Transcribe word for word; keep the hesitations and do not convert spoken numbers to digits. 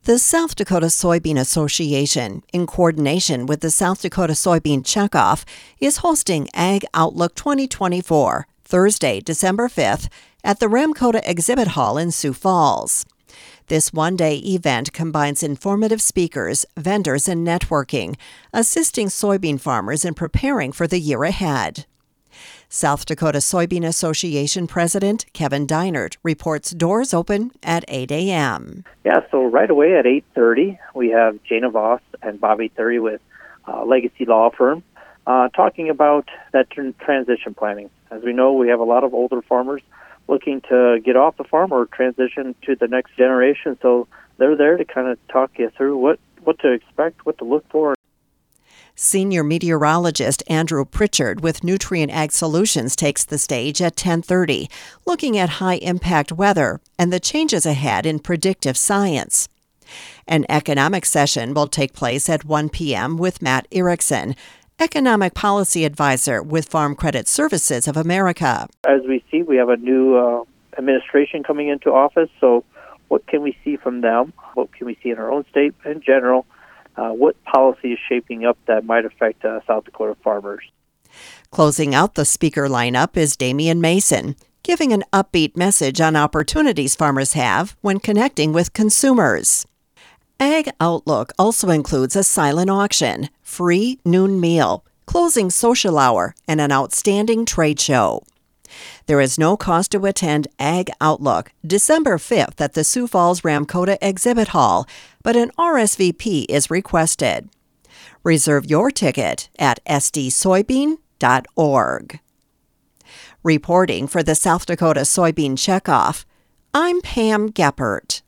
The South Dakota Soybean Association, in coordination with the South Dakota Soybean Checkoff, is hosting Ag Outlook twenty twenty-four, Thursday, December fifth, at the Ramkota Exhibit Hall in Sioux Falls. This one-day event combines informative speakers, vendors, and networking, assisting soybean farmers in preparing for the year ahead. South Dakota Soybean Association President Kevin Deinert reports doors open at eight a.m. Yeah, so right away at eight thirty, we have Jana Voss and Bobby Thury with uh, Legacy Law Firm uh, talking about that tr- transition planning. As we know, we have a lot of older farmers looking to get off the farm or transition to the next generation, so they're there to kind of talk you through what, what to expect, what to look for. Senior meteorologist Andrew Pritchard with Nutrien Ag Solutions takes the stage at ten thirty, looking at high-impact weather and the changes ahead in predictive science. An economic session will take place at one p.m. with Matt Erickson, Economic Policy Advisor with Farm Credit Services of America. As we see, we have a new uh, administration coming into office, so what can we see from them? What can we see in our own state in general? Uh, what policy is shaping up that might affect uh, South Dakota farmers? Closing out the speaker lineup is Damian Mason, giving an upbeat message on opportunities farmers have when connecting with consumers. Ag Outlook also includes a silent auction, free noon meal, closing social hour, and an outstanding trade show. There is no cost to attend Ag Outlook December fifth at the Sioux Falls Ramkota Exhibit Hall, but an R S V P is requested. Reserve your ticket at s d soybean dot org. Reporting for the South Dakota Soybean Checkoff, I'm Pam Geppert.